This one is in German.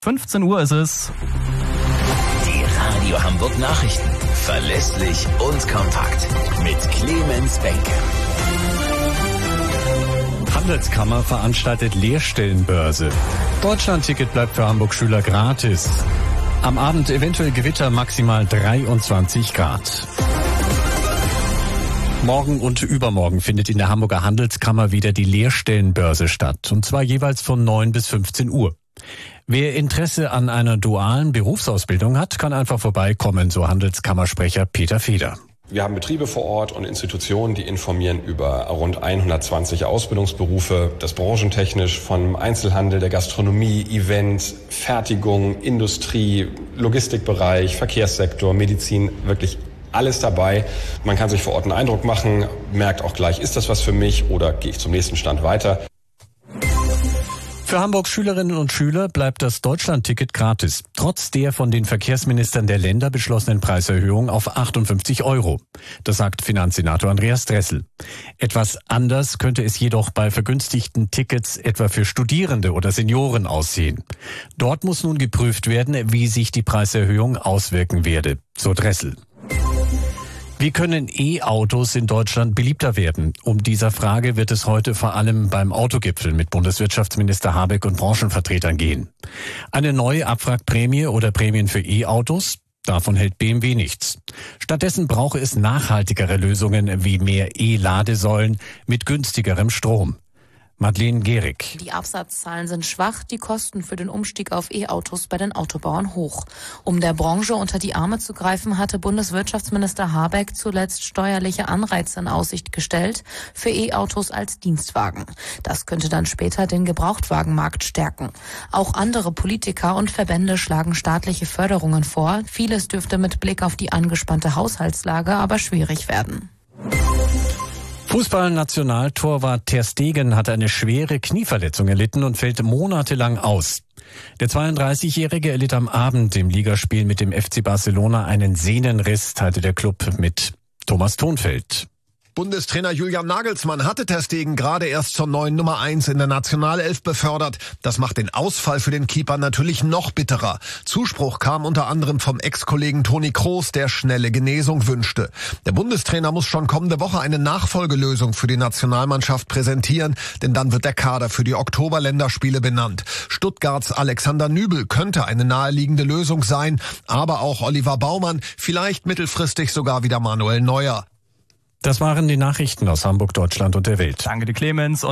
15 Uhr ist es. Die Radio Hamburg Nachrichten. Verlässlich und kompakt. Mit Clemens Benke. Handelskammer veranstaltet Lehrstellenbörse. Deutschlandticket bleibt für Hamburg-Schüler gratis. Am Abend eventuell Gewitter, maximal 23 Grad. Morgen und übermorgen findet in der Hamburger Handelskammer wieder die Lehrstellenbörse statt. Und zwar jeweils von 9 bis 15 Uhr. Wer Interesse an einer dualen Berufsausbildung hat, kann einfach vorbeikommen, so Handelskammersprecher Peter Feder. Wir haben Betriebe vor Ort und Institutionen, die informieren über rund 120 Ausbildungsberufe. Das branchentechnisch vom Einzelhandel, der Gastronomie, Event, Fertigung, Industrie, Logistikbereich, Verkehrssektor, Medizin, wirklich alles dabei. Man kann sich vor Ort einen Eindruck machen, merkt auch gleich, ist das was für mich oder gehe ich zum nächsten Stand weiter. Für Hamburgs Schülerinnen und Schüler bleibt das Deutschlandticket gratis, trotz der von den Verkehrsministern der Länder beschlossenen Preiserhöhung auf 58 €. Das sagt Finanzsenator Andreas Dressel. Etwas anders könnte es jedoch bei vergünstigten Tickets etwa für Studierende oder Senioren aussehen. Dort muss nun geprüft werden, wie sich die Preiserhöhung auswirken werde, so Dressel. Wie können E-Autos in Deutschland beliebter werden? Um dieser Frage wird es heute vor allem beim Autogipfel mit Bundeswirtschaftsminister Habeck und Branchenvertretern gehen. Eine neue Abwrackprämie oder Prämien für E-Autos? Davon hält BMW nichts. Stattdessen brauche es nachhaltigere Lösungen wie mehr E-Ladesäulen mit günstigerem Strom. Madeleine Gehrig. Die Absatzzahlen sind schwach, die Kosten für den Umstieg auf E-Autos bei den Autobauern hoch. Um der Branche unter die Arme zu greifen, hatte Bundeswirtschaftsminister Habeck zuletzt steuerliche Anreize in Aussicht gestellt für E-Autos als Dienstwagen. Das könnte dann später den Gebrauchtwagenmarkt stärken. Auch andere Politiker und Verbände schlagen staatliche Förderungen vor. Vieles dürfte mit Blick auf die angespannte Haushaltslage aber schwierig werden. Fußball-Nationaltorwart Ter Stegen hat eine schwere Knieverletzung erlitten und fällt monatelang aus. Der 32-Jährige erlitt am Abend im Ligaspiel mit dem FC Barcelona einen Sehnenriss, teilte der Club mit. Thomas Thonfeld. Bundestrainer Julian Nagelsmann hatte Ter Stegen gerade erst zur neuen Nummer 1 in der Nationalelf befördert. Das macht den Ausfall für den Keeper natürlich noch bitterer. Zuspruch kam unter anderem vom Ex-Kollegen Toni Kroos, der schnelle Genesung wünschte. Der Bundestrainer muss schon kommende Woche eine Nachfolgelösung für die Nationalmannschaft präsentieren, denn dann wird der Kader für die Oktoberländerspiele benannt. Stuttgarts Alexander Nübel könnte eine naheliegende Lösung sein, aber auch Oliver Baumann, vielleicht mittelfristig sogar wieder Manuel Neuer. Das waren die Nachrichten aus Hamburg, Deutschland und der Welt. Danke dir, Clemens.